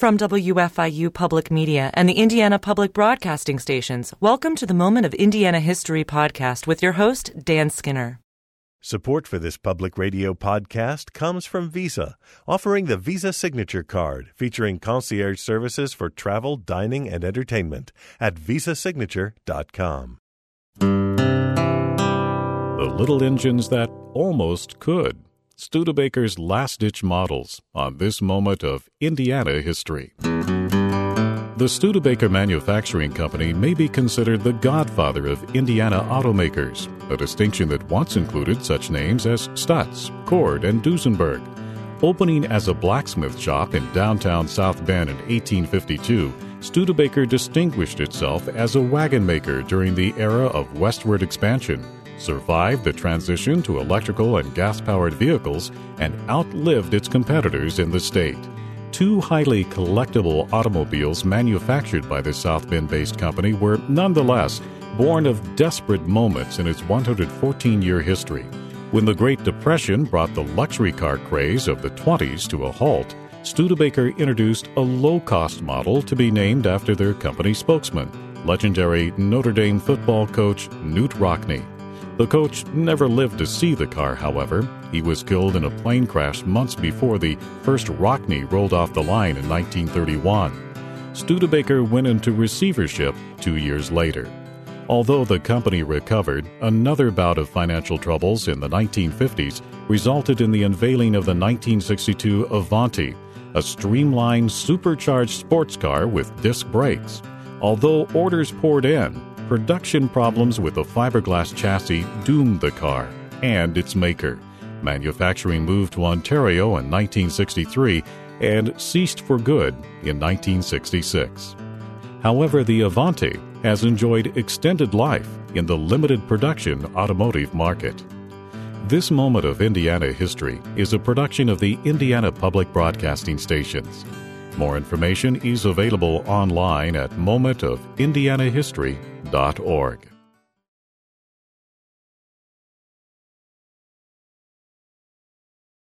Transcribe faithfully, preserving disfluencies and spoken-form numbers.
From W F I U Public Media and the Indiana Public Broadcasting Stations, welcome to the Moment of Indiana History podcast with your host, Dan Skinner. Support for this public radio podcast comes from Visa, offering the Visa Signature Card, featuring concierge services for travel, dining, and entertainment at visa signature dot com. The little engines that almost could. Studebaker's last-ditch models on this moment of Indiana history. The Studebaker Manufacturing Company may be considered the godfather of Indiana automakers, a distinction that once included such names as Stutz, Cord, and Duesenberg. Opening as a blacksmith shop in downtown South Bend in eighteen fifty-two, Studebaker distinguished itself as a wagon maker during the era of westward expansion, survived the transition to electrical and gas-powered vehicles, and outlived its competitors in the state. Two highly collectible automobiles manufactured by the South Bend-based company were nonetheless born of desperate moments in its one hundred fourteen-year history. When the Great Depression brought the luxury car craze of the twenties to a halt, Studebaker introduced a low-cost model to be named after their company spokesman, legendary Notre Dame football coach Knute Rockne. The coach never lived to see the car, however. He was killed in a plane crash months before the first Rockne rolled off the line in nineteen thirty-one. Studebaker went into receivership two years later. Although the company recovered, another bout of financial troubles in the nineteen fifties resulted in the unveiling of the nineteen sixty-two Avanti, a streamlined, supercharged sports car with disc brakes. Although orders poured in, production problems with the fiberglass chassis doomed the car and its maker. Manufacturing moved to Ontario in nineteen sixty-three and ceased for good in nineteen sixty-six. However, the Avanti has enjoyed extended life in the limited production automotive market. This Moment of Indiana History is a production of the Indiana Public Broadcasting Stations. More information is available online at moment of indiana history dot org.